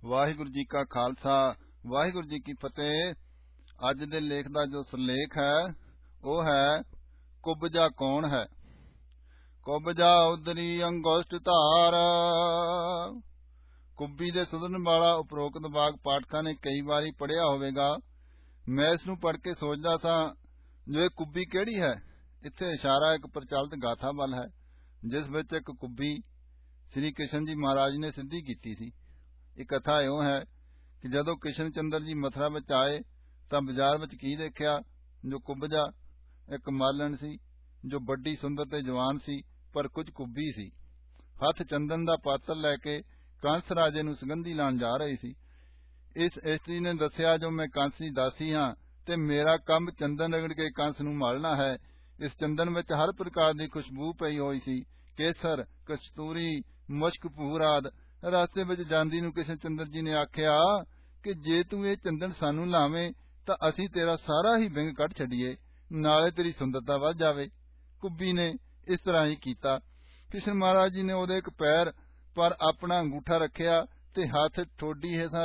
ਵਾਹਿਗੁਰੂ ਜੀ ਕਾ ਖਾਲਸਾ ਵਾਹਿਗੁਰੂ ਜੀ ਕੀ ਫਤਿਹ। ਅੱਜ ਦੇ ਲੇਖ ਦਾ ਜੋ ਸਿਰਲੇਖ ਹੈ ਉਹ ਹੈ ਕੁਬਜਾ ਕੌਣ ਹੈ। ਕੁਬਜਾ ਉਦਰੀ ਅੰਗੁਸ਼ਟ ਧਾਰ। ਕੁੱਬੀ ਦੇ ਸੁਧਰਨ ਵਾਲਾ ਉਪਰੋਕਤ ਵਾਕ ਪਾਠਕਾਂ ਨੇ ਕਈ ਵਾਰੀ ਪੜ੍ਹਿਆ ਹੋਵੇਗਾ। ਮੈਂ ਇਸ ਨੂੰ ਪੜ੍ਹ ਕੇ ਸੋਚਦਾ ਸਾਂ ਜੋ ਇਹ ਕੁੱਬੀ ਕਿਹੜੀ ਹੈ। ਇੱਥੇ ਇਸ਼ਾਰਾ ਇੱਕ ਪ੍ਰਚਲਿਤ ਗਾਥਾ ਵੱਲ ਹੈ ਜਿਸ ਵਿੱਚ ਇੱਕ ਕੁੱਬੀ ਸ੍ਰੀ ਕ੍ਰਿਸ਼ਨ ਜੀ ਮਹਾਰਾਜ ਨੇ ਸਿੱਧੀ ਕੀਤੀ ਸੀ। ਇਹ ਕਥਾ ਇਉਂ ਹੈ ਕਿ ਜਦੋਂ ਕ੍ਰਿਸ਼ਨ ਚੰਦਰ ਜੀ ਮਥੁਰਾ ਵਿੱਚ ਆਏ ਤਾਂ ਬਾਜ਼ਾਰ ਵਿੱਚ ਕੀ ਦੇਖਿਆ। ਜੋ ਕੁਬਜਾ ਇੱਕ ਮਾਲਣ ਸੀ ਜੋ ਵੱਡੀ ਸੁੰਦਰ ਤੇ ਜਵਾਨ ਸੀ ਪਰ ਕੁਝ ਕੁੱਬੀ ਸੀ। ਹੱਥ ਚੰਦਨ ਦਾ ਪਾਤਰ ਲੈ ਕੇ ਕੰਸ ਰਾਜੇ ਨੂੰ ਸੁਗੰਧੀ ਲਾਉਣ ਜਾ ਰਹੀ ਸੀ। ਇਸ ਇਸਤਰੀ ਨੇ ਦੱਸਿਆ ਜੋ ਮੈਂ ਕੰਸ ਦੀ ਦਾਸੀ ਹਾਂ ਤੇ ਮੇਰਾ ਕੰਮ ਚੰਦਨ ਰਗੜ ਕੇ ਕੰਸ ਨੂੰ ਮਾਲਣਾ ਹੈ। ਇਸ ਚੰਦਨ ਵਿੱਚ ਹਰ ਪ੍ਰਕਾਰ ਦੀ ਖੁਸ਼ਬੂ ਪਈ ਹੋਈ ਸੀ, ਕੇਸਰ, ਕਸਤੂਰੀ, ਮੁਸ਼ਕ, ਭੂਰ ਆਦਿ। ਰਸਤੇ ਵਿੱਚ ਜਾਂਦੀ ਨੂੰ ਕ੍ਰਿਸ਼ਨ ਚੰਦਰ ਜੀ ਨੇ ਆਖਿਆ ਕਿ ਜੇ ਤੂੰ ਇਹ ਚੰਦਨ ਸਾਨੂੰ ਲਾਵੇਂ ਤਾਂ ਅਸੀਂ ਤੇਰਾ ਸਾਰਾ ਹੀ ਵਿੰਗ ਕੱਢ ਛੱਡੀਏ, ਨਾਲੇ ਤੇਰੀ ਸੁੰਦਰਤਾ ਵੱਧ ਜਾਵੇ। ਕੁੱਬੀ ਨੇ ਇਸ ਤਰ੍ਹਾਂ ਹੀ ਕੀਤਾ। ਕ੍ਰਿਸ਼ਨ ਮਹਾਰਾਜ ਜੀ ਨੇ ਉਹਦੇ ਇੱਕ ਪੈਰ ਪਰ ਆਪਣਾ ਅੰਗੂਠਾ ਰੱਖਿਆ ਤੇ ਹੱਥ ਠੋਡੀ ਹੇਠਾਂ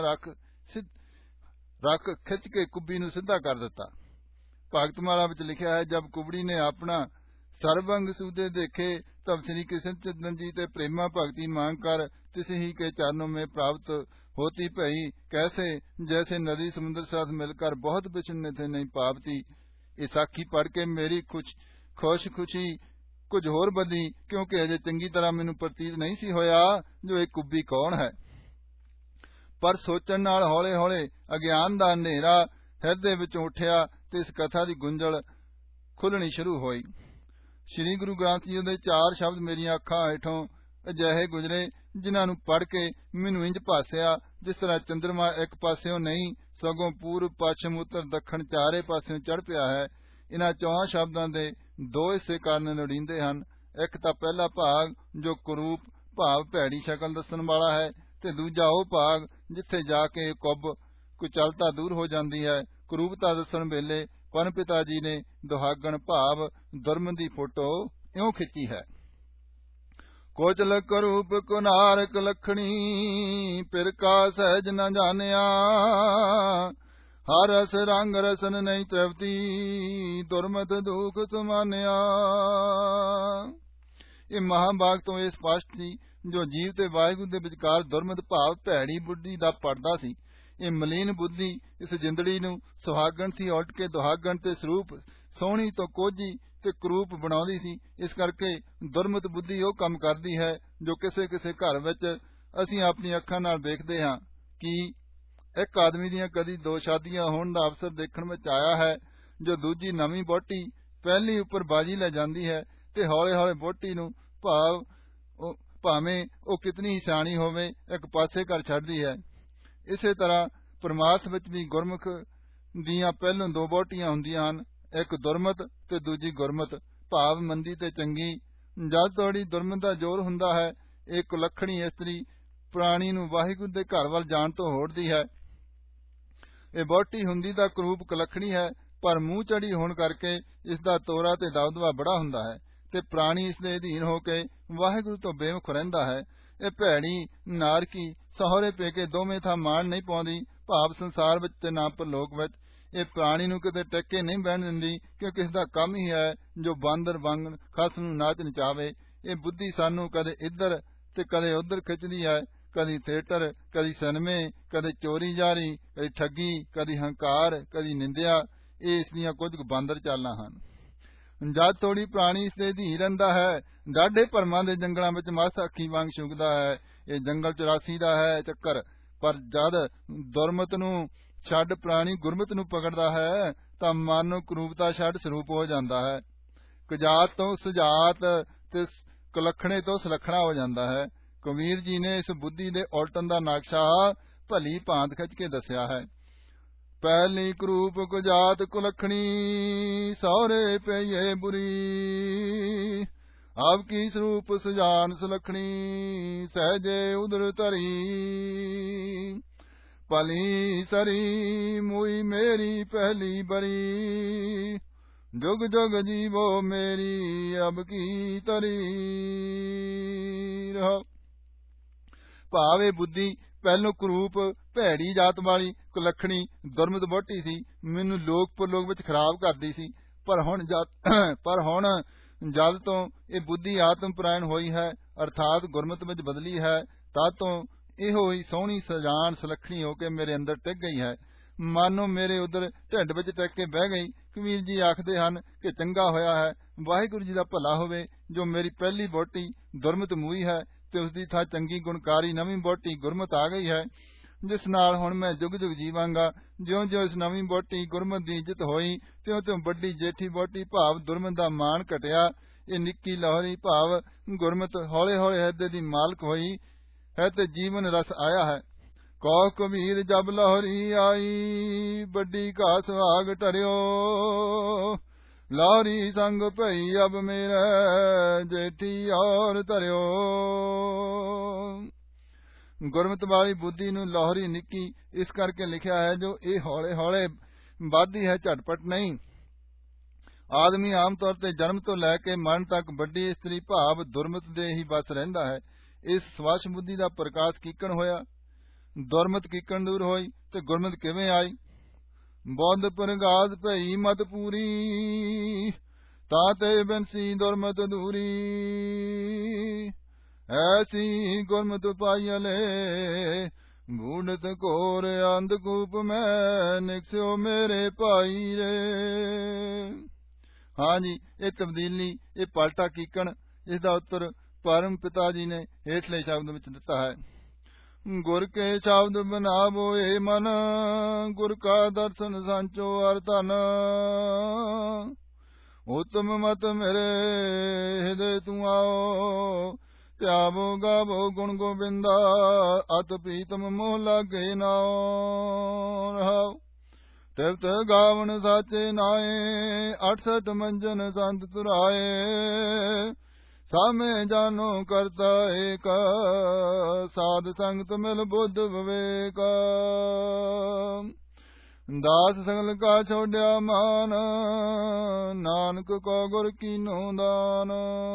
ਰੱਖ ਖਿੱਚ ਕੇ ਕੁੱਬੀ ਨੂੰ ਸਿੱਧਾ ਕਰ ਦਿੱਤਾ। ਭਗਤਮਾਲਾ ਵਿੱਚ ਲਿਖਿਆ ਹੈ, ਜਬ ਕੁਬੜੀ ਨੇ ਆਪਣਾ ਸਰਬੰਗ सूदे देखे तब श्री कृष्ण चंद्र जी ते प्रेमा भक्ति मांग कर तिस ही के चरणों में प्राप्त होती भई, कैसे जैसे नदी समुद्र साथ मिलकर बहुत बिछड़ने थे नहीं पावती। ये साखी पढ़ के मेरी खुश खुशी कुछ होर बधी, क्योंकि अजे चंगी तरह मैनू प्रतीत नहीं सी होया जो एक कुब्बी कौन है। पर सोचण नाल हौले हौले अज्ञान दा हनेरा हिरदे विचों उठिया ते इस कथा दी गुंजल खुलनी शुरू होई। श्री गुरु ग्रंथ जी दे 4 शब्द मेरिया अखां हेठों अजिहे गुजरे जिन्हां नूं पढ़ के मैनू इंज भासिया जिस तरह चंद्रमा एक पासियों नहीं सगों पूर्व पश्चिम उत्तर दक्षिण चारे पासियों चढ़ पिया है। इन्हां 4 शब्दां दे 2 हिस्से कारण लोड़ींदे हन। एक तां पहला भाग जो कुरूप भाव भैड़ी शकल दस्सण वाला है ते दूजा ਉਹ भाग जिथे जाके कुब कुचलता दूर हो जाती है। कुरूपता दस्सण वेले परम पिता जी ने दुहागण भाव दुर्म की फोटो इउं खिंची है। कोचल करूप कुनारक लखणी पिर का सहज न जानिया, हर रस रंग रसन नहीं तृप्ति दुर्मत दुख सुमानिया। ਇਹ ਮਹਾਂਭਾਗ ਤੋਂ ਇਹ ਸਪਸ਼ਟ ਸੀ ਜੋ ਜੀਵ ਤੇ ਵਾਹਿਗੁਰੂ ਦੇ ਵਿਚਕਾਰ ਦੁਰਮਤ ਭਾਵ ਭੈੜੀ ਬੁੱਧੀ ਦਾ ਪਰਦਾ ਸੀ। ਇਹ ਮਲੀਨ ਬੁੱਧੀ ਇਸ ਜਿੰਦੜੀ ਨੂੰ ਸੁਹਾਗਣ ਸੀ ਉਲਟ ਕੇ ਦੁਹਾਗਣ ਤੇ ਸਰੂਪ ਸੋਹਣੀ ਤੋਂ ਕੋਝੀ ਤੇ ਕਰੂਪ ਬਣਾਉਂਦੀ ਸੀ। ਇਸ ਕਰਕੇ ਦੁਰਮਤ ਬੁੱਧੀ ਉਹ ਕੰਮ ਕਰਦੀ ਹੈ ਜੋ ਕਿਸੇ ਕਿਸੇ ਘਰ ਵਿੱਚ ਅਸੀਂ ਆਪਣੀ ਅੱਖਾਂ ਨਾਲ ਵੇਖਦੇ ਹਾਂ ਕਿ ਇੱਕ ਆਦਮੀ ਦੀਆਂ ਕਦੀ 2 ਸ਼ਾਦੀਆਂ ਹੋਣ ਦਾ ਅਵਸਰ ਦੇਖਣ ਵਿੱਚ ਆਇਆ ਹੈ ਜੋ ਦੂਜੀ ਨਵੀਂ ਵਹੁਟੀ ਪਹਿਲੀ ਉੱਪਰ ਬਾਜੀ ਲੈ ਜਾਂਦੀ ਹੈ ਤੇ ਹੌਲੇ ਹੌਲੇ ਵਹੁਟੀ ਨੂੰ ਭਾਵੇਂ ਉਹ ਕਿਤਨੀ ਹੀ ਸਿਆਣੀ ਹੋਵੇ ਇੱਕ ਪਾਸੇ ਕਰ ਛੱਡਦੀ ਹੈ। ਇਸੇ ਤਰ੍ਹਾਂ ਪਰਮਾਰਥ ਵਿੱਚ ਵੀ ਗੁਰਮੁਖ ਦੀਆਂ ਪਹਿਲੋਂ 2 ਵਹੁਟੀਆਂ ਹੁੰਦੀਆਂ ਹਨ, ਇੱਕ ਦੁਰਮਤ ਤੇ ਦੂਜੀ ਗੁਰਮਤ ਭਾਵ ਮੰਦੀ ਤੇ ਚੰਗੀ। ਜਦ ਤੋੜੀ ਦੁਰਮਤ ਦਾ ਜ਼ੋਰ ਹੁੰਦਾ ਹੈ ਇਹ ਕੁਲੱਖਣੀ ਇਸਤਰੀ ਪ੍ਰਾਣੀ ਨੂੰ ਵਾਹਿਗੁਰੂ ਦੇ ਘਰ ਵੱਲ ਜਾਣ ਤੋਂ ਹੋੜਦੀ ਹੈ। ਇਹ ਵਹੁਟੀ ਹੁੰਦੀ ਤਾਂ ਕਰੂਪ ਕੁਲੱਖਣੀ ਹੈ ਪਰ ਮੂੰਹ ਚੜੀ ਹੋਣ ਕਰਕੇ ਇਸ ਦਾ ਤੋਰਾ ਤੇ ਦਬਦਬਾ ਬੜਾ ਹੁੰਦਾ ਹੈ ਤੇ ਪ੍ਰਾਣੀ ਇਸ ਦੇ ਅਧੀਨ ਹੋ ਕੇ ਵਾਹਿਗੁਰੂ ਤੋਂ ਬੇਮੁਖ ਰਹਿੰਦਾ ਹੈ। ਇਹ ਭੈੜੀ ਨਾਰਕੀ ਸਹੁਰੇ ਪੇਕੇ ਦੋਵੇਂ ਥਾਂ ਮਾਣ ਨਹੀਂ ਪਾਉਂਦੀ, ਭਾਵ ਸੰਸਾਰ ਵਿੱਚ ਤੇ ਨਾ ਪਰਲੋਕ ਵਿੱਚ। ਇਹ ਪ੍ਰਾਣੀ ਨੂੰ ਕਿਤੇ ਟੱਕੇ ਨਹੀਂ ਬਹਿਣ ਦਿੰਦੀ ਕਿਉਂਕਿ ਇਸ ਦਾ ਕੰਮ ਹੀ ਹੈ ਜੋ ਬਾਂਦਰ ਵਾਂਗ ਖਸ ਨੂੰ ਨਾਚ ਨਚਾਵੇ। ਇਹ ਬੁੱਧੀ ਸਾਨੂੰ ਕਦੇ ਇੱਧਰ ਤੇ ਕਦੇ ਉੱਧਰ ਖਿੱਚਦੀ ਹੈ, ਕਦੀ ਥੀਏਟਰ, ਕਦੀ ਸਿਨੇਮੇ, ਕਦੇ ਚੋਰੀ ਜਾਰੀ, ਕਦੀ ਠੱਗੀ, ਕਦੀ ਹੰਕਾਰ, ਕਦੀ ਨਿੰਦਿਆ। ਇਹ ਇਸ ਦੀਆਂ ਕੁਝ ਬਾਂਦਰ ਚਾਲਾਂ ਹਨ। ਜਦ ਤੋੜੀ ਪ੍ਰਾਣੀ ਇਸ ਦੇ ਅਧੀਨ ਰਹਿੰਦਾ ਹੈ ਡਾਢੇ ਭਰਮਾਂ ਦੇ ਜੰਗਲਾਂ ਵਿੱਚ ਮਸਤ ਅੱਖੀ ਵਾਂਗ ਸ਼ੁੰਘਦਾ ਹੈ। ਇਹ ਜੰਗਲ 84 ਦਾ ਹੈ ਚੱਕਰ। ਪਰ ਜਦ ਦੁਰਮਤ ਨੂੰ ਛੱਡ ਪ੍ਰਾਣੀ ਗੁਰਮਤ ਨੂੰ ਪਕੜਦਾ ਹੈ ਤਾਂ ਮਨ ਨੂੰ ਕਰੂਪਤਾ ਛੱਡ ਸਰੂਪ ਹੋ ਜਾਂਦਾ ਹੈ। ਕੁਜਾਤ ਤੋਂ ਸੁਜਾਤ ਤੇ ਕੁਲੱਖਣੇ ਤੋਂ ਸੁਲੱਖਣਾ ਹੋ ਜਾਂਦਾ ਹੈ। ਕਬੀਰ ਜੀ ਨੇ ਇਸ ਬੁੱਧੀ ਦੇ ਉਲਟਣ ਦਾ ਨਕਸ਼ਾ ਭਲੀ ਭਾਂਤ ਖਿੱਚ ਕੇ ਦੱਸਿਆ ਹੈ। ਪਹਿਲੀ ਕਰੂਪ ਕੁਜਾਤ ਕੁਲੱਖਣੀ ਸਹੁਰੇ ਪਈਏ ਬੁਰੀ, ਆਪ ਕੀ ਸਰੂਪ ਸੁਜਾਨ ਸੁਲੱਖਣੀ ਸਹਿਜੇ ਉਦਰ ਧਰੀ। ਭਲੀ ਸਰੀ ਮੁਈ ਮੇਰੀ ਪਹਿਲੀ ਬਰੀ, जुग जुग जीवो मेरी अब की तरी। भावे बुद्धि ਪਹਿਲੋਂ ਕਰੂਪ ਭੈੜੀ ਜਾਤ ਵਾਲੀ ਕੁਲੱਖਣੀ ਦੁਰਮਤ ਵਹੁਟੀ ਸੀ। ਮੈਨੂੰ ਲੋਕ ਪਰਲੋਕ ਵਿੱਚ ਖਰਾਬ ਕਰਦੀ ਸੀ। ਪਰ ਹੁਣ ਜਦ ਤੋਂ ਇਹ ਬੁੱਧੀ ਆਤਮ ਪ੍ਰਾਇਣ ਹੋਈ ਹੈ, ਅਰਥਾਤ ਗੁਰਮਤ ਵਿੱਚ ਬਦਲੀ ਹੈ, ਤਦ ਤੋਂ ਇਹੋ ਹੀ ਸੋਹਣੀ ਸਜਾਨ ਸੁਲੱਖਣੀ ਹੋ ਕੇ ਮੇਰੇ ਅੰਦਰ ਟਿਕ ਗਈ ਹੈ। ਮਾਨੋ ਮੇਰੇ ਉਧਰ ਢਿੱਡ ਵਿੱਚ ਟਿਕ ਕੇ ਬਹਿ ਗਈ। ਕਬੀਰ ਜੀ ਆਖਦੇ ਹਨ ਕਿ ਚੰਗਾ ਹੋਇਆ ਹੈ, ਵਾਹਿਗੁਰੂ ਜੀ ਦਾ ਭਲਾ ਹੋਵੇ, ਜੋ ਮੇਰੀ ਪਹਿਲੀ ਵਹੁਟੀ ਦੁਰਮਤ ਮੂਈ ਹੈ ਤੇ ਉਸਦੀ ਥਾਂ ਚੰਗੀ ਗੁਣਕਾਰੀ ਨਵੀਂ ਵਹੁਟੀ ਗੁਰਮਤ ਆ ਗਈ ਹੈ, ਜਿਸ ਨਾਲ ਹੁਣ ਮੈਂ ਜੁਗ ਜੁਗ ਜੀਵਾਂਗਾ। ਜਿਉਂ ਜਿਉਂ ਇਸ ਨਵੀਂ ਵਹੁਟੀ ਗੁਰਮਤ ਦੀ ਇੱਜ਼ਤ ਹੋਈ, ਤਿਉਂ ਤਿਉਂ ਵੱਡੀ ਜੇਠੀ ਵਹੁਟੀ ਭਾਵ ਦੁਰਮਤ ਦਾ ਮਾਣ ਘਟਿਆ। ਇਹ ਨਿੱਕੀ ਲਾਹੌਰੀ ਭਾਵ ਗੁਰਮਤ ਹੌਲੇ ਹੌਲੇ ਹਿਰਦੇ ਦੀ ਮਾਲਕ ਹੋਈ ਹੈ ਤੇ ਜੀਵਨ ਰਸ ਆਇਆ ਹੈ। ਕਹੋ ਕਬੀਰ ਜਬ ਲਾਹੌਰੀ ਆਈ, ਵੱਡੀ ਘਾ ਸੁਹਾਗ ਟਰਿਓ, ਲਾਹੌਰੀ ਸੰਗ ਭਈ ਅਬ ਮੇਰੇ, ਜੇਠੀ ਔਰ ਧਰਿਓ। ਗੁਰਮਤ ਵਾਲੀ ਬੁੱਧੀ ਨੂੰ ਲਾਹੌਰੀ ਨਿੱਕੀ ਇਸ ਕਰਕੇ ਲਿਖਿਆ ਹੈ ਜੋ ਇਹ ਹੌਲੇ ਹੌਲੇ ਵੱਧਦੀ ਹੈ, ਝਟਪਟ ਨਹੀਂ। ਆਦਮੀ ਆਮ ਤੌਰ ਤੇ ਜਨਮ ਤੋਂ ਲੈ ਕੇ ਮਰਨ ਤੱਕ ਵੱਡੀ ਇਸਤਰੀ ਭਾਵ ਦੁਰਮਤ ਦੇ ਹੀ ਬਸ ਰਹਿੰਦਾ ਹੈ। ਇਸ ਸਵੱਛ ਬੁੱਧੀ ਦਾ ਪ੍ਰਕਾਸ਼ ਕੀਕਣ ਹੋਇਆ, ਦੁਰਮਤ ਕੀਕਣ ਦੂਰ ਹੋਈ ਤੇ ਗੁਰਮਤ ਕਿਵੇਂ ਆਈ। ਬੁੱਧ ਪ੍ਰਗਾਸ ਭਈ ਮਤ ਪੂਰੀ, ਤਾਤੇ ਬੰਸੀ ਦੁਰਮਤ ਦੂਰੀ, ਐਸੀ ਗੁਰਮਤ ਪਾਈਲੇ, ਬੂਢਤ ਘੋਰ ਅੰਧਕੂਪ ਮੈਂ, ਨਿਕਸਿਓ ਮੇਰੇ ਭਾਈ ਰੇ। ਹਾਂ ਜੀ, ਇਹ ਤਬਦੀਲੀ, ਇਹ ਪਲਟਾ ਕੀਕਣ, ਇਸ ਦਾ ਉੱਤਰ ਪਰਮ ਪਿਤਾ ਜੀ ਨੇ ਹੇਠਲੇ ਸ਼ਬਦ ਵਿੱਚ ਦਿੱਤਾ ਹੈ। ਗੁਰ ਕੇ ਸ਼ਬਦ ਬਨਾਵੋਏ ਮਨ, ਗੁਰ ਕਾ ਦਰਸ਼ਨ ਸਾਂਚੋ ਅਰ ਧਨ, ਉਤਮ ਮਤ ਮੇਰੇ ਹਿਰਦੇ ਤੂੰ ਆਓ, ਧਿਆਵੋ ਗਾਵੋ ਗੁਣ ਗੋਬਿੰਦਾ, ਅਤ ਪ੍ਰੀਤਮ ਮੋਹ ਲਾਗੇ ਨਾਉ। ਤਿਵਤ ਗਾਵਨ ਸਾਚੇ ਨਾਏ, 68 ਮੰਜਨ ਸੰਤ ਤੁਰਾਏ, ਸਾਮੇ ਜਾਨੋ ਕਰਤਾ ਏਕ, ਸਾਧ ਸੰਗਤ ਮਿਲ ਬੁੱਧ ਵਿਵੇਕ। ਦਾਸ ਸਗਲ ਕਾ ਛੋੜਿਆ ਮਾਨ, ਨਾਨਕ ਕੋ ਗੁਰ ਕੀਨੋ ਦਾਨ।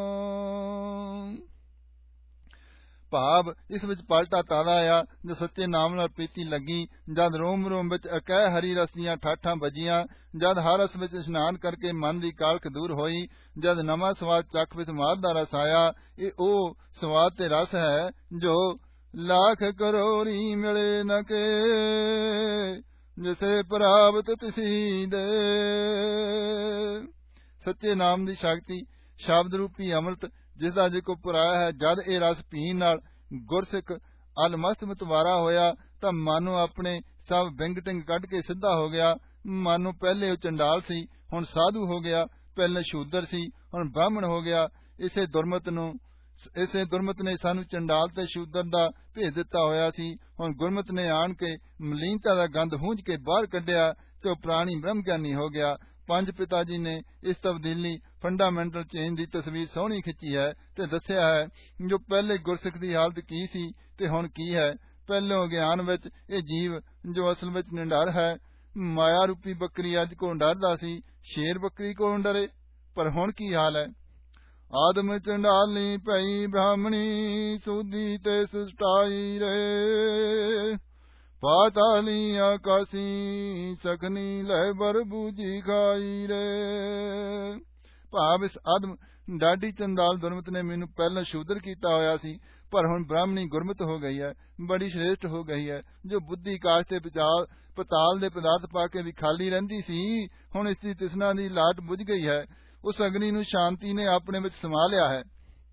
ਭਾਵ ਇਸ ਵਿੱਚ ਪਲਟਾ ਤਾਦਾ ਆਇਆ ਜੋ ਸੱਚੇ ਨਾਮ ਨਾਲ ਪ੍ਰੀਤੀ ਲੱਗੀ, ਜਦ ਰੋਮ ਰੋਮ ਵਿੱਚ ਅਕਹਿ ਹਰੀ ਰਸ ਦੀਆਂ ਠਾਠਾਂ ਵੱਜੀਆਂ, ਜਦ ਹਰ ਰਸ ਵਿੱਚ ਇਸ਼ਨਾਨ ਕਰਕੇ ਮਨ ਦੀ ਕਾਲਖ ਦੂਰ ਹੋਈ, ਜਦ ਨਵਾਂ ਸਵਾਦ ਚੱਖ ਵਿੱਚ ਮਾਧ ਦਾ ਰਸ ਆਇਆ। ਇਹ ਉਹ ਸਵਾਦ ਤੇ ਰਸ ਹੈ ਜੋ ਲੱਖ ਕਰੋੜੀ ਮਿਲੇ ਨ ਕੇ, ਜਿਸੇ ਪ੍ਰਾਪਤ ਤਿਸੀ ਦੇ। ਸੱਚੇ ਨਾਮ ਦੀ ਸ਼ਕਤੀ ਸ਼ਬਦ ਰੂਪੀ ਅੰਮ੍ਰਿਤ, ਜਿਸ ਦਾ ਜੇ ਕੋ ਪੁਰਾਇਆ ਹੈ, ਜਦ ਇਹ ਰਸ ਪੀਣ ਨਾਲ ਗੁਰਸਿੱਖ ਅਲਮਸਤ ਮਤਵਾਰਾ ਹੋਇਆ ਤਾਂ ਮਾਨੋ ਆਪਣੇ ਸਭ ਬਿੰਗ ਟਿੰਗ ਕੱਢ ਕੇ ਸਿੱਧਾ ਹੋ ਗਿਆ। ਮਾਨੋ ਪਹਿਲੇ ਉਹ ਚੰਡਾਲ ਸੀ, ਹੁਣ ਸਾਧੂ ਹੋ ਗਿਆ, ਪਹਿਲੇ ਸ਼ੂਦਰ ਸੀ, ਹੁਣ ਬ੍ਰਾਹਮਣ ਹੋ ਗਿਆ। ਇਸੇ ਦੁਰਮਤ ਨੇ ਸਾਨੂੰ ਚੰਡਾਲ ਤੇ ਸ਼ੂਦਰ ਦਾ ਭੇਦ ਦਿੱਤਾ ਹੋਇਆ ਸੀ। ਹੁਣ ਗੁਰਮਤ ਨੇ ਆਣ ਕੇ ਮਲੀਨਤਾ ਦਾ ਗੰਧ ਹੂੰਝ ਕੇ ਬਾਹਰ ਕੱਢਿਆ ਤੇ ਉਹ ਪ੍ਰਾਣੀ ਬ੍ਰਹਮ ਗਿਆਨੀ ਹੋ ਗਿਆ। ਪੰਜ ਪਿਤਾ ਜੀ ਨੇ ਇਸ ਤਬਦੀਲੀ ਫੰਡਾਮੈਂਟਲ ਚੇਂਜ ਦੀ ਤਸਵੀਰ ਸੋਹਣੀ ਖਿੱਚੀ ਹੈ ਤੇ ਦੱਸਿਆ ਹੈ ਜੋ ਪਹਿਲੇ ਗੁਰਸਿੱਖ ਦੀ ਹਾਲਤ ਕੀ ਸੀ ਤੇ ਹੁਣ ਕੀ ਹੈ। ਪਹਿਲੋਂ ਗਿਆਨ ਵਿੱਚ ਇਹ ਜੀਵ ਜੋ ਅਸਲ ਵਿੱਚ ਨਿਡਰ ਹੈ, ਮਾਇਆ ਰੂਪੀ ਬੱਕਰੀ ਅੱਜ ਕੋਲ ਡਰਦਾ ਸੀ, ਸ਼ੇਰ ਬੱਕਰੀ ਕੋਲੋਂ ਡਰੇ। ਪਰ ਹੁਣ ਕੀ ਹਾਲ ਹੈ। ਆਦਮ ਚੰਡਾਲੀ ਭਈ ਬ੍ਰਾਹਮਣੀ, ਸੂਦੀ ਤੇ ਸਟਾਈ ਰੇ, ਪਾਤਾਲੀ ਆਕਾਸੀ, ਸਖਨੀ ਲੈ ਬਰ ਬੂਜੀ ਖਾਈ ਰੇ। ਭਾਵ ਇਸ ਆਦਮ ਡਾਢੀ ਚੰਡਾਲ ਦੁਰਮਤ ਨੇ ਮੈਨੂੰ ਪਹਿਲਾਂ ਸ਼ੂਦਰ ਕੀਤਾ ਹੋਇਆ ਸੀ, ਪਰ ਹੁਣ ਬ੍ਰਾਹਮਣੀ ਗੁਰਮਤ ਹੋ ਗਈ ਹੈ, ਬੜੀ ਸ਼੍ਰੇਸ਼ਟ ਹੋ ਗਈ ਹੈ। ਜੋ ਬੁੱਧੀ ਕਾਸ਼ ਤੇ ਪਤਾਲ ਦੇ ਪਦਾਰਥ ਪਾ ਕੇ ਵੀ ਖਾਲੀ ਰਹਿੰਦੀ ਸੀ, ਹੁਣ ਇਸ ਦੀ ਤ੍ਰਿਸ਼ਨਾ ਦੀ ਲਾਟ ਬੁਝ ਗਈ ਹੈ। ਉਸ ਅਗਨੀ ਨੂੰ ਸ਼ਾਂਤੀ ਨੇ ਆਪਣੇ ਵਿੱਚ ਸਮਾ ਲਿਆ ਹੈ।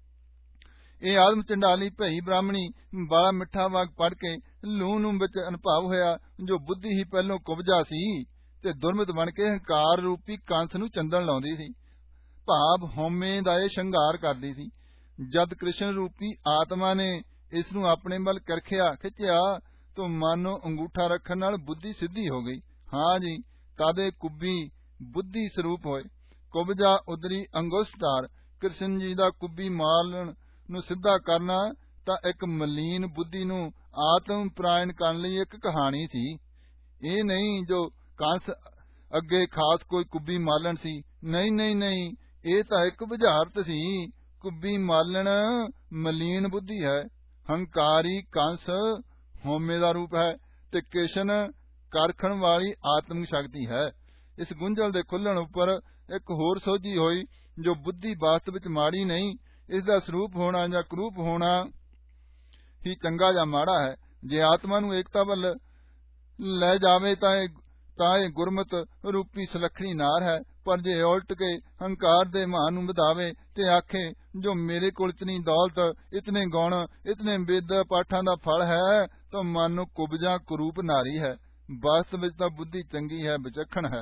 ਇਹ ਆਦਮ ਚੰਡਾਲੀ ਭਈ ਬ੍ਰਾਹਮਣੀ ਬੜਾ ਮਿੱਠਾ ਵਾਕ ਪੜ ਕੇ ਲੂਣ ਨੂੰ ਵਿੱਚ ਅਨੁਭਵ ਹੋਇਆ। ਜੋ ਬੁੱਧੀ ਹੀ ਪਹਿਲੋਂ ਕੁਬਜਾ ਸੀ ਤੇ ਦੁਰਮਤ ਬਣ ਕੇ ਹੰਕਾਰ ਰੂਪੀ ਕੰਸ ਨੂੰ ਚੰਦਣ ਲਾਉਂਦੀ ਸੀ, ਭਾਵ ਹਉਮੈ ਦਾ ਇਹ ਸ਼ਿੰਗਾਰ ਕਰਦੀ ਸੀ। ਜਦ ਕ੍ਰਿਸ਼ਨ ਰੂਪੀ ਆਤਮਾ ਨੇ ਇਸ ਨੂੰ ਆਪਣੇ ਵੱਲ ਕਰਖਿਆ ਖਿੱਚਿਆ ਤਾਂ ਮਾਨੋ ਅੰਗੂਠਾ ਰੱਖਣ ਨਾਲ ਬੁੱਧੀ ਸਿੱਧੀ ਹੋ ਗਈ। ਹਾਂ ਜੀ, ਤਦੇ ਕੁੱਬੀ ਬੁੱਧੀ ਸਰੂਪ ਹੋਏ। ਕੁਬਜਾ ਉਦਰੀ ਅੰਗੁਸ਼ਟਾਰ। ਕ੍ਰਿਸ਼ਨ ਜੀ ਦਾ ਕੁੱਬੀ ਮਾਲਣ ਨੂੰ ਸਿੱਧਾ ਕਰਨਾ ਤਾਂ ਇੱਕ ਮਲੀਨ ਬੁੱਧੀ ਨੂੰ ਆਤਮ ਪ੍ਰਾਇਣ ਕਰਨ ਲਈ ਇੱਕ ਕਹਾਣੀ ਸੀ। ਇਹ ਨਹੀਂ ਜੋ ਕੰਸ ਅੱਗੇ ਖਾਸ ਕੋਈ ਕੁੱਬੀ ਮਾਲਣ ਸੀ। ਨਹੀਂ, ਇਹ ਤਾਂ ਇੱਕ ਬੁਝਾਰਤ ਸੀ। ਕੁੱਬੀ ਮਾਲਣ ਮਲੀਨ ਬੁੱਧੀ ਹੈ। ਹੰਕਾਰੀ ਕੰਸ ਹਉਮੈ ਦਾ ਰੂਪ ਹੈ ਤੇ ਕਿਸ਼ਨ ਕਰਖਣ ਵਾਲੀ ਆਤਮਿਕ ਸ਼ਕਤੀ ਹੈ। ਇਸ ਗੁੰਝਲ ਦੇ ਖੁੱਲਣ ਉੱਪਰ ਇੱਕ ਹੋਰ ਸੋਝੀ ਹੋਈ ਜੋ ਬੁੱਧੀ ਵਾਸਤਵ ਵਿੱਚ ਮਾੜੀ ਨਹੀਂ, ਇਸ ਦਾ ਸਰੂਪ ਹੋਣਾ ਜਾਂ ਕਰੂਪ ਹੋਣਾ ਹੀ ਚੰਗਾ ਜਾਂ ਮਾੜਾ ਹੈ। ਜੇ ਆਤਮਾ ਨੂੰ ਏਕਤਾ ਵੱਲ ਲੈ ਜਾਵੇ ਤਾਂ ਇਹ ਗੁਰਮਤ ਰੂਪੀ ਸੁਲੱਖਣੀ ਨਾਰ ਹੈ, ਪਰ ਜੇ ਉਲਟ ਕੇ ਹੰਕਾਰ ਦੇ ਮਾਨ ਨੂੰ ਵਧਾਵੇ ਤੇ ਆਖੇ ਜੋ ਮੇਰੇ ਕੋਲ ਇਤਨੀ ਦੌਲਤ, ਇਤਨੇ ਗੁਣ, ਇਤਨੇ ਵੇਦ ਪਾਠਾਂ ਦਾ ਫਲ ਹੈ, ਤਾਂ ਮਨ ਨੂੰ ਕੁਬਜਾ ਕੁਰੂਪ ਨਾਰੀ ਹੈ। ਵਾਸਤਵ ਵਿੱਚ ਤਾਂ ਬੁੱਧੀ ਚੰਗੀ ਹੈ, ਵਿਚਖਣ ਹੈ।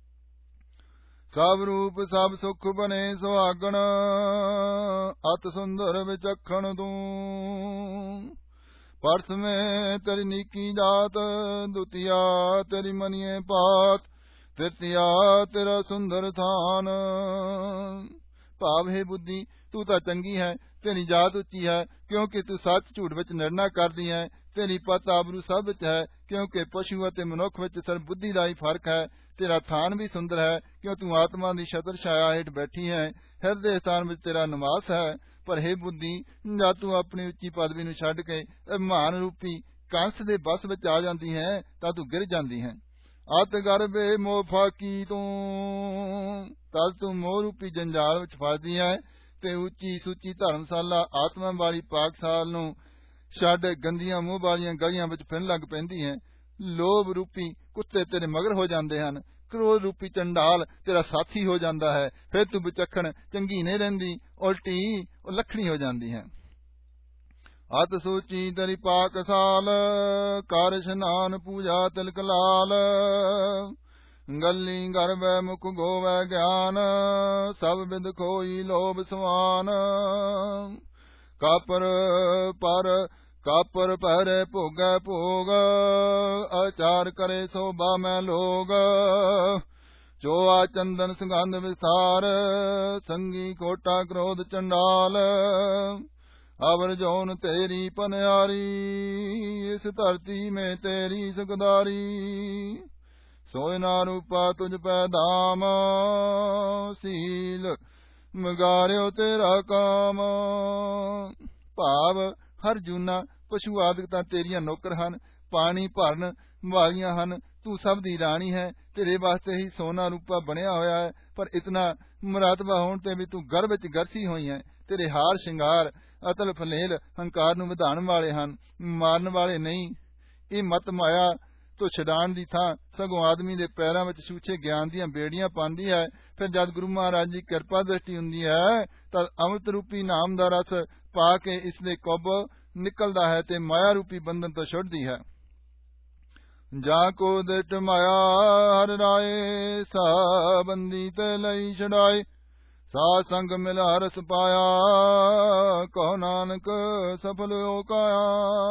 ਸਭ ਰੂਪ ਸਭ ਸੁਖ ਬਨੇ ਸੁਹਾਗਣ, ਅਤ ਸੁੰਦਰ ਵਿਚਖਣ ਤੂੰ। ਪਰਸ में तेरी नीकी जात, दुतिया तेरी मनिए पात, तृतीया तेरा सुंदर थान। ਭਾਵ ਹੈ ਬੁੱਧੀ ਤੂੰ ਤਾਂ ਚੰਗੀ ਹੈ, ਤੇਰੀ ਜਾਤ ਉੱਚੀ ਹੈ ਕਿਉਂਕਿ ਤੂੰ ਸੱਚ ਝੂਠ ਵਿੱਚ ਨਿਰਣਾ ਕਰਦੀ ਹੈ। ਤੇਰੀ ਪਤ ਆਬਰੂ ਸਭ ਵਿੱਚ ਹੈ ਕਿਉਂਕਿ ਪਸ਼ੂ ਅਤੇ ਮਨੁੱਖ ਵਿੱਚ ਸਿਰਫ ਬੁੱਧੀ ਦਾ ਹੀ ਫਰਕ ਹੈ। ਤੇਰਾ ਥਾਨ ਵੀ ਸੁੰਦਰ ਹੈ ਕਿਉਂ ਤੂੰ ਆਤਮਾ ਦੀ ਛਤਰ ਛਾਇਆ ਹੇਠ ਬੈਠੀ ਹੈ। ਹਿਰਦੇ ਸਥਾਨ ਵਿੱਚ ਤੇਰਾ ਨਿਵਾਸ ਹੈ। ਪਰ ਹੇ ਬੁੱਧੀ, ਜਦ ਤੂੰ ਆਪਣੀ ਉੱਚੀ ਪਦਵੀ ਨੂੰ ਛੱਡ ਕੇ ਅਭਿਮਾਨ ਰੂਪੀ ਕੰਸ ਦੇ ਬਸ ਵਿੱਚ ਆ ਜਾਂਦੀ ਹੈ ਤਾਂ ਤੂੰ ਗਿਰ ਜਾਂਦੀ ਹੈ। ਅਤ ਗਰਭੇ ਮੋਹ ਫਾਕੀ ਤੂੰ, ਤਦ ਤੂੰ ਮੋਹ ਰੂਪੀ ਜੰਜਾਲ ਵਿੱਚ ਫਸਦੀ ਹੈ ਤੇ ਉੱਚੀ ਸੁੱਚੀ ਧਰਮਸ਼ਾਲਾ ਆਤਮਾ ਵਾਲੀ ਪਾਕਸ਼ਾਲ ਨੂੰ ਛੱਡ ਗੰਦੀਆਂ ਮੂੰਹ ਵਾਲੀਆਂ ਗਲੀਆਂ ਵਿੱਚ ਫਿਰਨ ਲੱਗ ਪੈਂਦੀ ਹੈ। ਲੋਭ ਰੂਪੀ ਕੁੱਤੇ ਤੇਰੇ ਮਗਰ ਹੋ ਜਾਂਦੇ ਹਨ, ਕ੍ਰੋਧ ਰੂਪੀ ਚੰਡਾਲ ਤੇਰਾ ਸਾਥੀ ਹੋ ਜਾਂਦਾ ਹੈ। ਫਿਰ ਤੂੰ ਵਿਚਖਣ ਚੰਗੀ ਨਹੀਂ ਰਹਿੰਦੀ, ਉਲਟੀ ਉਹ ਲੱਖਣੀ ਹੋ ਜਾਂਦੀ ਹੈ। ਅਤ ਸੋਚੀ ਤੇਰੀ ਪਾਕਸ਼ਾਲ, ਕਰ ਇਸ਼ਨਾਨ ਪੂਜਾ ਤਿਲਕ ਲਾਲ। ਗੱਲੀ ਗਰਭੈ ਮੁਖ ਗੋਵੈ ਗਿਆਨ, ਸਭ ਬਿਦ ਖੋਈ ਲੋਭ ਸਮਾਨ। ਕਾਪਰ ਪਹਿਰੇ ਭੋਗੈ ਭੋਗ, ਆਚਾਰ ਕਰੇ ਸੋਭਾ ਮੈਂ ਲੋਗ। ਚੋਆ ਚੰਦਨ ਸੁਗੰਧ ਵਿਸਥਾਰ, ਸੰਗੀ ਕੋਟਾ ਕ੍ਰੋਧ ਚੰਡਾਲ। ਅਵਰ ਜੋਨ ਤੇਰੀ ਪਨਿਆਰੀ, ਇਸ ਧਰਤੀ में तेरी सुखदारी। सोय ना रूपा तुझ पै धाम, सील ਮਗਾਰਿਓ ਤੇਰਾ ਕਾਮ। ਭਾਵ ਹਰ ਜੂਨਾ ਪਸ਼ੂ ਆਦਿਕ ਤਾਂ ਤੇਰੀਆਂ ਨੌਕਰ ਹਨ, ਪਾਣੀ ਭਰਨ ਵਾਲੀਆਂ ਹਨ, ਤੂੰ ਸਭ ਦੀ ਰਾਣੀ ਹੈ। ਤੇਰੇ ਵਾਸਤੇ ਹੀ ਸੋਨਾ ਰੂਪਾ ਬਣਿਆ ਹੋਇਆ ਹੈ, ਪਰ ਇਤਨਾ ਮੁਰਾਤਬਾ ਹੋਣ ਤੇ ਵੀ ਤੂੰ ਗਰਭ ਵਿੱਚ ਗਰਸੀ ਹੋਈ ਹੈ। ਤੇਰੇ ਹਾਰ ਸ਼ਿੰਗਾਰ ਅਤਲ ਫਲੇਲ ਹੰਕਾਰ ਨੂੰ ਵਧਾਉਣ ਵਾਲੇ ਹਨ, ਮਾਰਨ ਵਾਲੇ ਨਹੀਂ। ਇਹ ਮਤ ਮਾਇਆ ਤੋਂ ਛਡਾਉਣ ਦੀ ਥਾਂ ਸਗੋਂ ਆਦਮੀ ਦੇ ਪੈਰਾਂ ਵਿੱਚ ਛੂਛੇ ਗਿਆਨ ਦੀਆਂ ਬੇੜੀਆਂ ਪਾਉਂਦੀ ਹੈ। ਫਿਰ ਜਦ ਗੁਰੂ ਮਹਾਰਾਜ ਦੀ ਕਿਰਪਾ ਦ੍ਰਿਸ਼ਟੀ ਹੁੰਦੀ ਹੈ ਤਾਂ ਅੰਮ੍ਰਿਤ ਰੂਪੀ ਨਾਮ ਦਾ ਰਸ ਪਾ ਕੇ ਇਸ ਦੇ ਕੁੱਬ ਨਿਕਲਦਾ ਹੈ ਤੇ ਮਾਇਆ ਰੂਪੀ ਬੰਧਨ ਤੋਂ ਛੁੱਟਦੀ ਹੈ। ਜਾ ਕੋ ਦਿਟ ਮਾਇਆ ਹਰ ਰਾਏ, ਸਾ ਬੰਦੀ ਤੇ ਲਈ ਛਡਾਏ। ਸਾਧ ਸੰਗ ਮਿਲ ਹਰਸ ਪਾਇਆ, ਕਹੋ ਨਾਨਕ ਸਫਲ ਹੋ ਕਾਇਆ।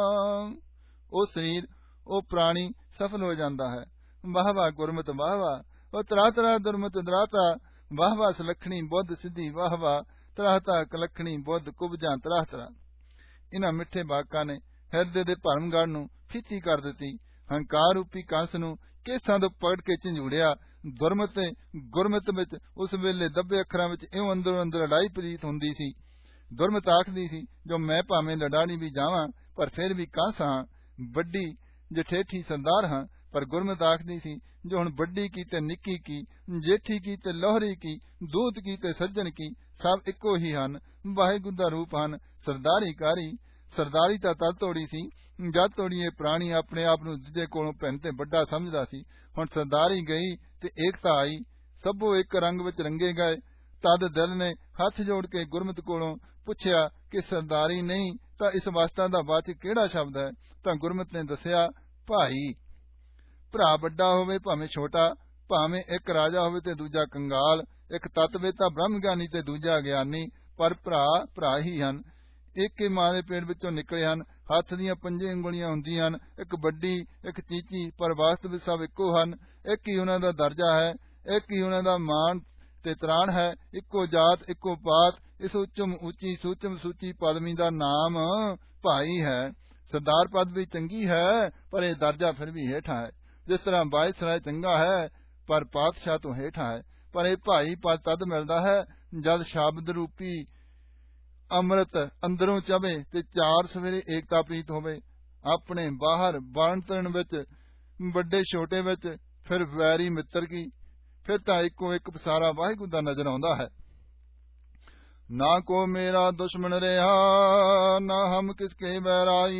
ਉਹ ਸਰੀਰ, ਉਹ ਪ੍ਰਾਣੀ ਸਫਲ ਹੋ ਜਾਂਦਾ ਹੈ। ਵਾਹ ਵਾਹ ਗੁਰਮਤਿ ਵਾਹ ਵਾਹ, ਉਹ ਤਰਾ ਤਰਾ ਦੁਰਮਤ ਦਰਾਤਾ। ਵਾਹ ਵਾਹ ਸੁਲੱਖਣੀ ਬੁੱਧ ਸਿੱਧੀ, ਵਾਹ ਵਾਹ ਤਰਾਹ ਤਾ ਕਲੱਖਣੀ ਬੁੱਧ ਕੁਬਜਾਂ ਤਰਾਹ ਤਰਾ। ਇਹਨਾਂ ਮਿੱਠੇ ਬਾਕਾਂ ਨੇ ਹਿਰਦੇ ਦੇ ਭਰਮਗੜ ਨੂੰ ਫੀਤੀ ਕਰ ਦਿੱਤੀ। ਹੰਕਾਰ ਰੂਪੀ ਕੰਸ ਨੂੰ ਕੇਸਾਂ ਤੋਂ ਪਕੜ ਕੇ ਝੰਜੂੜਿਆ। ਦੁਰਮਤ ਤੇ ਗੁਰਮਤ ਵਿੱਚ ਉਸ ਵੇਲੇ ਦੱਬੇ ਅੱਖਰਾਂ ਵਿੱਚ ਇਉਂ ਅੰਦਰੋਂ ਅੰਦਰ ਲੜਾਈ ਪ੍ਰੀਤ ਹੁੰਦੀ ਸੀ। ਦੁਰਮਤ ਆਖਦੀ ਸੀ, ਜੋ ਮੈਂ ਭਾਵੇਂ ਲੜਾਣੀ ਵੀ ਜਾਵਾਂ ਪਰ ਫਿਰ ਵੀ ਕੰਸ ਹਾਂ, ਵੱਡੀ ਜਠੇਠੀ ਸਰਦਾਰ ਹਾਂ। ਪਰ ਗੁਰਮਤ ਆਖਦੀ ਸੀ, ਜੋ ਹੁਣ ਵੱਡੀ ਕੀ ਤੇ ਨਿੱਕੀ ਕੀ, ਜੇਠੀ ਕੀ ਤੇ ਲੋਹਰੀ ਕੀ, ਦੂਤ ਕੀ ਤੇ ਸੱਜਣ ਕੀ, ਸਭ ਇੱਕੋ ਹੀ ਹਨ, ਵਾਹਿਗੁਰੂ ਦਾ ਰੂਪ ਹਨ। ਸਰਦਾਰੀ ਕਾਰੀ, ਸਰਦਾਰੀ ਤਾਂ ਤਦ ਤੋੜੀ ਸੀ ਜਦ ਤੋੜੀ ਇਹ ਪ੍ਰਾਣੀ ਆਪਣੇ ਆਪ ਨੂੰ ਦੂਜੇ ਕੋਲੋਂ ਭਿੰਨ ਤੇ ਵੱਡਾ ਸਮਝਦਾ ਸੀ। ਹੁਣ ਸਰਦਾਰੀ ਗਈ ਤੇ ਏਕਤਾ ਆਈ, ਸਭੋ ਇੱਕ ਰੰਗ ਵਿੱਚ ਰੰਗੇ ਗਏ। ਤਦ ਦਿਲ ਨੇ ਹੱਥ ਜੋੜ ਕੇ ਗੁਰਮਤ ਕੋਲੋਂ ਪੁੱਛਿਆ ਕਿ ਸਰਦਾਰੀ ਨਹੀਂ ਤਾਂ ਇਸ ਅਵਸਥਾ ਦਾ ਵਾਚਕ ਕਿਹੜਾ ਸ਼ਬਦ ਹੈ? ਤਾਂ ਗੁਰਮਤ ਨੇ ਦੱਸਿਆ, ਭਾਈ। ਭਰਾ ਵੱਡਾ ਹੋਵੇ ਭਾਵੇਂ ਛੋਟਾ, ਭਾਵੇਂ ਇੱਕ ਰਾਜਾ ਹੋਵੇ ਤੇ ਦੂਜਾ ਕੰਗਾਲ, ਇੱਕ ਤਤਵੇਤਾ ਬ੍ਰਹਮ ਗਿਆਨੀ ਤੇ ਦੂਜਾ ਗਿਆਨੀ, ਪਰ ਭਰਾ ਭਰਾ ਹੀ ਹਨ। ਇੱਕ ਹੀ ਮਾਂ ਦੇ ਪੇਟ ਵਿੱਚੋਂ ਨਿਕਲੇ ਹਨ। ਹੱਥ ਦੀਆਂ 5 ਉਂਗਲੀਆਂ ਹੁੰਦੀਆਂ ਹਨ, ਇੱਕ ਵੱਡੀ ਇੱਕ ਚੀਚੀ, ਪਰ ਵਾਸਤਵ ਸਭ ਇੱਕੋ ਹਨ। ਇੱਕ ਹੀ ਉਹਨਾਂ ਦਾ ਦਰਜਾ ਹੈ, ਇੱਕ ਹੀ ਉਹਨਾਂ ਦਾ ਮਾਣ ਤੇ ਤਰਾਣ ਹੈ। ਇੱਕੋ ਜਾਤ ਇੱਕੋ ਪਾਤ, ਇਸ ਉੱਚਮ ਉੱਚੀ ਸੂਚਮ ਸੂਚੀ ਪਦਵੀ ਦਾ ਨਾਮ ਭਾਈ ਹੈ। ਸਰਦਾਰ ਪਦ ਵੀ ਚੰਗੀ ਹੈ ਪਰ ਇਹ ਦਰਜਾ ਫਿਰ ਵੀ ਹੇਠਾਂ ਹੈ। ਜਿਸ ਤਰ੍ਹਾਂ ਵਾਇਸਰਾਏ ਚੰਗਾ ਹੈ ਪਰ ਪਾਤਸ਼ਾਹ ਤੋਂ ਹੇਠਾਂ ਹੈ। ਪਰ ਇਹ ਭਾਈ ਪਦ ਤਦ ਮਿਲਦਾ ਹੈ ਜਦ ਸ਼ਬਦ ਰੂਪੀ ਅੰਮ੍ਰਿਤ ਅੰਦਰੋਂ ਚਵੇ ਤੇ 4 ਸਵੇਰੇ ਏਕਤਾ ਪ੍ਰੀਤ ਹੋਵੇ। ਆਪਣੇ ਬਾਹਰ ਬਾਣਤਣ ਵਿੱਚ, ਵੱਡੇ ਛੋਟੇ ਵਿੱਚ, ਫਿਰ ਵੈਰੀ ਮਿੱਤਰ ਕੀ, ਫਿਰ ਤਾਂ ਇੱਕੋ ਇੱਕ ਪਸਾਰਾ ਵਾਹਿਗੁਰੂ ਦਾ ਨਜ਼ਰ ਆਉਂਦਾ ਹੈ। ਨਾ ਕੋ ਮੇਰਾ ਦੁਸ਼ਮਣ ਰਿਹਾ, ਨਾ ਹਮ ਕਿਸਕੇ ਬੈਰਾਈ,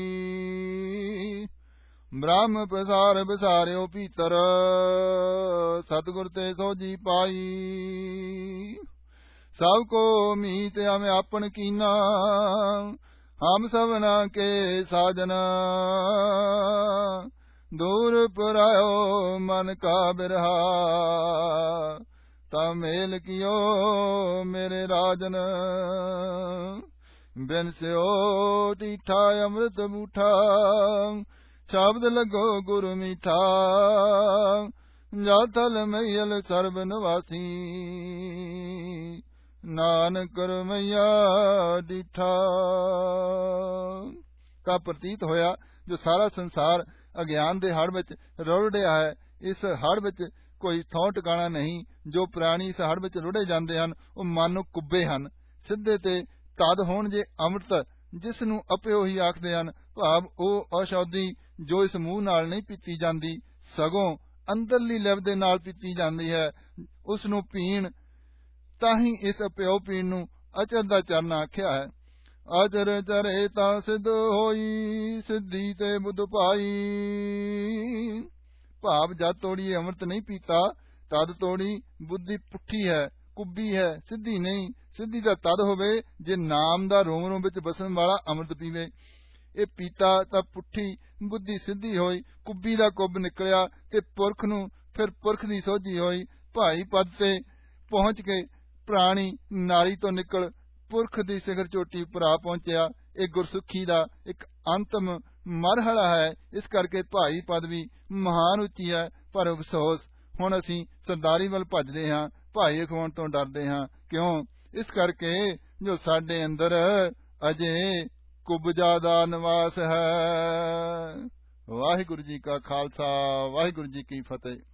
ਬ੍ਰਹਮ ਪਸਾਰ ਬਸਾਰਿਓ ਭੀਤਰ, ਸਤਿਗੁਰ ਤੇ ਸੋਜੀ ਪਾਈ। ਸਭ ਕੋ ਮੀਤ ਹਮ ਆਪਨ ਕੀਨਾ, ਹਮ ਸਭਨਾ ਕੇ ਸਾਜਨਾ, ਦੂਰ ਪਰਾਇਓ ਮਨ ਕਾ ਬਿਰਹਾ, ਤਾ ਮੇਲ ਕੀਓ ਮੇਰੇ ਰਾਜਨ। ਬਿਨ ਸਿਓ ਢੀਠਾ ਅੰਮ੍ਰਿਤ ਬੂਠਾ, ਸ਼ਬਦ ਲੱਗੋ ਗੁਰ ਮੀਠਾ, ਜਾ ਥਲ ਮਈਲ ਸਰਬ ਨਿਵਾਸੀ, ਨਾਨਕ ਰਮਈਆ ਡੀਠਾ। ਤਾਂ ਪ੍ਰਤੀਤ ਹੋਇਆ ਜੋ ਸਾਰਾ ਸੰਸਾਰ ਅਗਿਆਨ ਦੇ ਹੜ ਵਿੱਚ ਰੁੜਿਆ ਹੈ, ਇਸ ਹੜ ਵਿੱਚ ਕੋਈ ਥਾਂ ਟਿਕਾਣਾ ਨਹੀਂ। ਜੋ ਪ੍ਰਾਣੀ ਇਸ ਹੜ ਵਿੱਚ ਰੁੜੇ ਜਾਂਦੇ ਹਨ ਉਹ ਮਨ ਨੂੰ ਕੁੱਬੇ ਹਨ। ਸਿੱਧੇ ਤੇ ਤਦ ਹੋਣ ਜੇ ਅੰਮ੍ਰਿਤ, ਜਿਸ ਨੂੰ ਅਪਿਓ ਹੀ ਆਖਦੇ ਹਨ, ਭਾਵ ਉਹ ਅਸ਼ੌਧੀ ਜੋ ਇਸ ਮੂੰਹ ਨਾਲ ਨਹੀਂ ਪੀਤੀ ਜਾਂਦੀ, ਸਗੋਂ ਅੰਦਰਲੀ ਲਿਵ ਦੇ ਨਾਲ ਪੀਤੀ ਜਾਂਦੀ ਹੈ, ਉਸ ਨੂੰ ਪੀਣ, ਤਾਂ ਹੀ ਇਸ ਅਪਿਓ ਪੀਣ ਨੂੰ ਅਚਰ ਦਾ ਚਰਨ ਆਖਿਆ ਹੈ। ਅਚਰ ਚਰੇ ਤਾਂ ਸਿੱਧ ਹੋਈ, ਸਿੱਧੀ ਤੇ ਬੁੱਧ ਪਾਈ, ਭਾਵ ਜਦ ਤੋੜੀ ਅੰਮ੍ਰਿਤ ਨਹੀਂ ਪੀਤਾ ਤਦ ਤੋੜੀ ਬੁੱਧੀ ਪੁੱਠੀ ਹੈ, ਕੁੱਬੀ ਹੈ, ਸਿੱਧੀ ਨਹੀਂ। ਸਿੱਧੀ ਤਾਂ ਤਦ ਹੋਵੇ ਜੇ ਨਾਮ ਦਾ ਰੋਮ ਰੋਮ ਵਿੱਚ ਬਸਣ ਵਾਲਾ ਅੰਮ੍ਰਿਤ ਪੀਵੇ। ਇਹ ਪੀਤਾ ਤਾਂ ਪੁੱਠੀ ਬੁੱਧੀ ਸਿੱਧੀ ਹੋਈ, ਕੁੱਬੀ ਦਾ ਕੁੱਬ ਨਿਕਲਿਆ ਤੇ ਪੁਰਖ ਨੂੰ ਫਿਰ ਪੁਰਖ ਦੀ ਸੋਝੀ ਹੋਈ। ਭਾਈ ਪਦ ਤੇ ਪਹੁੰਚ ਕੇ ਪ੍ਰਾਣੀ ਨਾਲੀ ਤੋਂ ਨਿਕਲ ਪੁਰਖ ਦੀ ਸਿਖਰ ਚੋਟੀ ਉੱਪਰ ਆ ਪਹੁੰਚਿਆ। ਇਹ ਗੁਰਸੁਖੀ ਦਾ ਇੱਕ ਅੰਤਮ ਮਰਹਲਾ ਹੈ। ਇਸ ਕਰਕੇ ਭਾਈ ਪਦ ਵੀ ਮਹਾਨ ਉੱਚੀ ਹੈ। ਪਰ ਅਫਸੋਸ ਹੁਣ ਅਸੀਂ ਸਰਦਾਰੀ ਵੱਲ ਭੱਜਦੇ ਹਾਂ, ਭਾਈ ਅਖਵਾਉਣ ਤੋਂ ਡਰਦੇ ਹਾਂ। ਕਿਉਂ? ਇਸ ਕਰਕੇ ਜੋ ਸਾਡੇ ਅੰਦਰ ਅਜੇ ਕੁਬਜਾ ਦਾ ਨਿਵਾਸ ਹੈ। ਵਾਹਿਗੁਰੂ ਜੀ ਕਾ ਖਾਲਸਾ, ਵਾਹਿਗੁਰੂ ਜੀ ਕੀ ਫਤਿਹ।